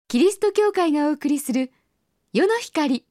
キリスト教会がお送りする世の光。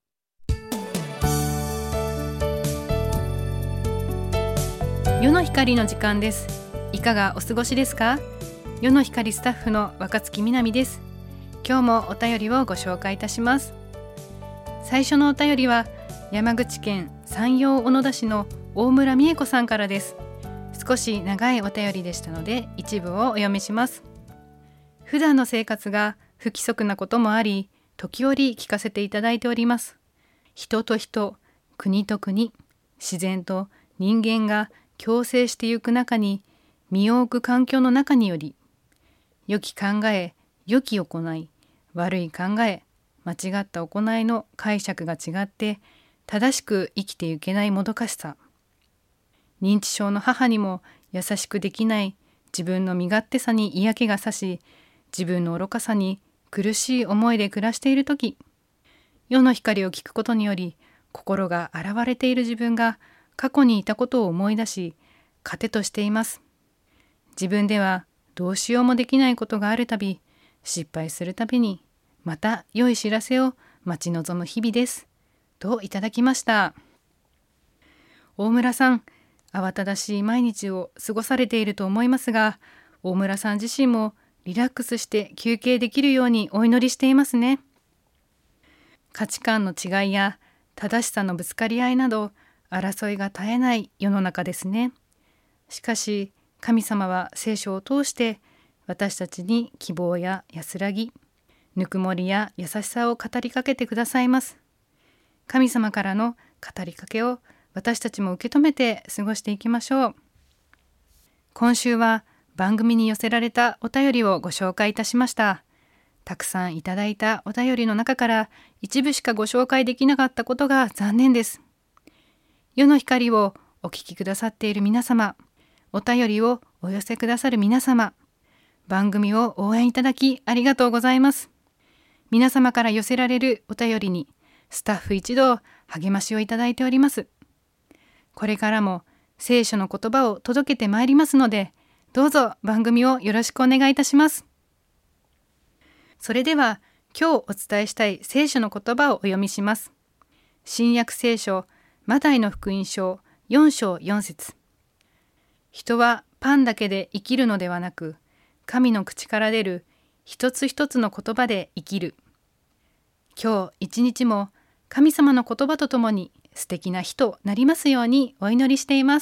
世の光の時間です。いかがお過ごしですか？世の光スタッフの若月みなみです。今日もお便りをご紹介いたします。最初のお便りは山口県山陽小野田市の大村美恵子さんからです。少し長いお便りでしたので一部をお読みします。普段の生活が不規則なこともあり、時折聞かせていただいております。人と人、国と国、自然と人間が共生してゆく中に身を置く環境の中により、良き考え、良き行い、悪い考え、間違った行いの解釈が違って正しく生きていけないもどかしさ、認知症の母にも優しくできない自分の身勝手さに嫌気がさし、自分の愚かさに苦しい思いで暮らしているとき、世の光を聞くことにより心が洗われている自分が過去にいたことを思い出し、糧としています。自分ではどうしようもできないことがあるたび、失敗するたびにまた良い知らせを待ち望む日々です。といただきました。大村さん、慌ただしい毎日を過ごされていると思いますが、大村さん自身もリラックスして休憩できるようにお祈りしていますね。価値観の違いや正しさのぶつかり合いなど争いが絶えない世の中ですね。しかし神様は聖書を通して私たちに希望や安らぎ、ぬくもりや優しさを語りかけてくださいます。神様からの語りかけを私たちも受け止めて過ごしていきましょう。今週は番組に寄せられたお便りをご紹介いたしました。たくさんいただいたお便りの中から一部しかご紹介できなかったことが残念です。世の光をお聞きくださっている皆様、お便りをお寄せくださる皆様、番組を応援いただきありがとうございます。皆様から寄せられるお便りにスタッフ一同励ましをいただいております。これからも聖書の言葉を届けてまいりますので、どうぞ番組をよろしくお願いいたします。それでは今日お伝えしたい聖書の言葉をお読みします。新約聖書マタイの福音書4章4節。人はパンだけで生きるのではなく、神の口から出る一つ一つの言葉で生きる。今日一日も神様の言葉とともに素敵な日となりますようにお祈りしています。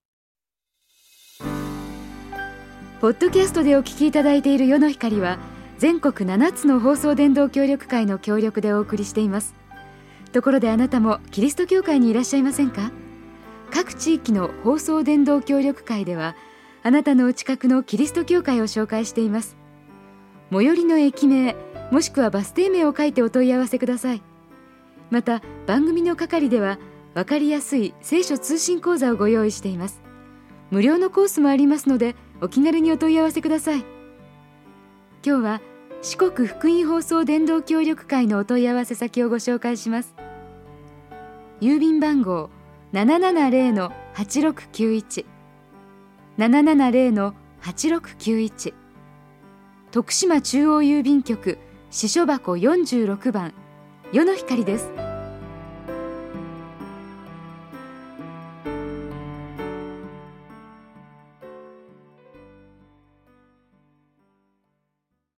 ポッドキャストでお聞きいただいている世の光は全国7つの放送伝道協力会の協力でお送りしています。ところであなたもキリスト教会にいらっしゃいませんか？各地域の放送伝道協力会ではあなたのお近くのキリスト教会を紹介しています。最寄りの駅名もしくはバス停名を書いてお問い合わせください。また番組の係では分かりやすい聖書通信講座をご用意しています。無料のコースもありますのでお気軽にお問い合わせください。今日は四国福音放送伝道協力会のお問い合わせ先をご紹介します。郵便番号 770-8691 770-8691、徳島中央郵便局支所箱46番世の光です。